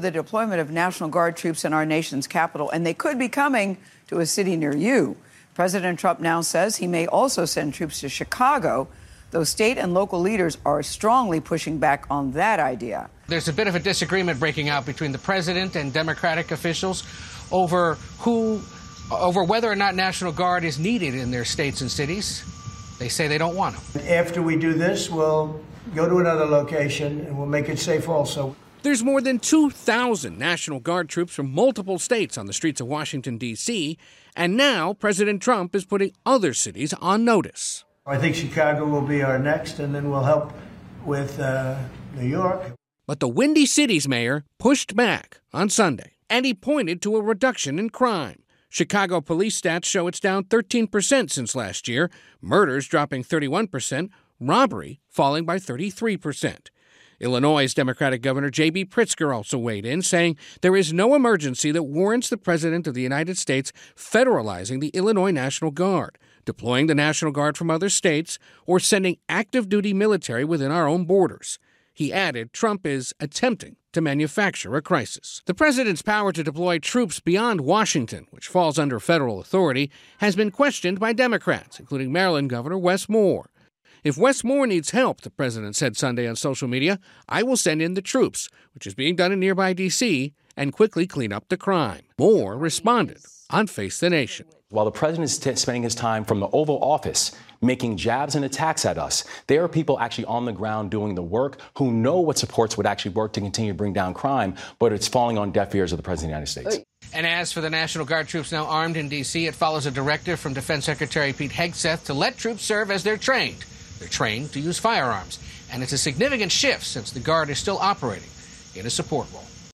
the deployment of National Guard troops in our nation's capital, and they could be coming to a city near you. President Trump now says he may also send troops to Chicago, though state and local leaders are strongly pushing back on that idea. There's a bit of a disagreement breaking out between the president and Democratic officials over whether or not National Guard is needed in their states and cities. They say they don't want them. After we do this, we'll go to another location and we'll make it safe also. There's more than 2,000 National Guard troops from multiple states on the streets of Washington, D.C., and now President Trump is putting other cities on notice. I think Chicago will be our next, and then we'll help with New York. But the Windy City's mayor pushed back on Sunday, and he pointed to a reduction in crime. Chicago police stats show it's down 13% since last year, murders dropping 31%, robbery falling by 33%. Illinois' Democratic Governor J.B. Pritzker also weighed in, saying there is no emergency that warrants the President of the United States federalizing the Illinois National Guard, deploying the National Guard from other states, or sending active-duty military within our own borders. He added Trump is attempting to manufacture a crisis. The president's power to deploy troops beyond Washington, which falls under federal authority, has been questioned by Democrats, including Maryland Governor Wes Moore. If Wes Moore needs help, the president said Sunday on social media, I will send in the troops, which is being done in nearby D.C., and quickly clean up the crime. Moore responded on Face the Nation. While the president is spending his time from the Oval Office making jabs and attacks at us, there are people actually on the ground doing the work who know what supports would actually work to continue to bring down crime, but it's falling on deaf ears of the president of the United States. And as for the National Guard troops now armed in D.C., it follows a directive from Defense Secretary Pete Hegseth to let troops serve as they're trained. They're trained to use firearms, and it's a significant shift since the Guard is still operating in a support role.